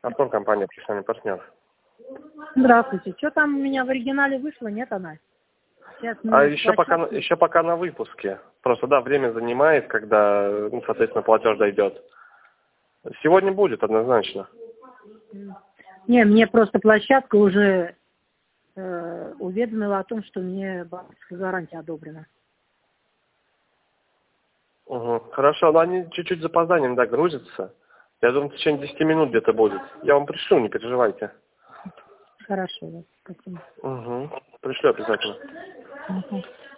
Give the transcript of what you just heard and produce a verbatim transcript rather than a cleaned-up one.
Артур, компания «Профессиональный партнер». Здравствуйте. Что там у меня в оригинале вышло? Нет, она? Сейчас А еще пока, еще пока на выпуске. Просто, да, время занимает, когда, ну, соответственно, платеж дойдет. Сегодня будет однозначно. Не, мне просто площадка уже э, уведомила о том, что мне банковская гарантия одобрена. Угу. Хорошо, но они чуть-чуть с запозданием, да, грузятся. Я думаю, в течение десяти минут где-то будет. Я вам пришлю, не переживайте. Хорошо, да, спасибо. Угу. Пришлю обязательно. Угу.